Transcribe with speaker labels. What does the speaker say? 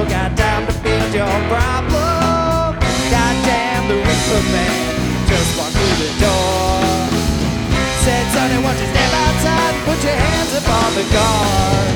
Speaker 1: got time to build your problem. Goddamn, the Reaper Man just walked through the door. Said, sonny, won't you step outside and put your hands up on the guard?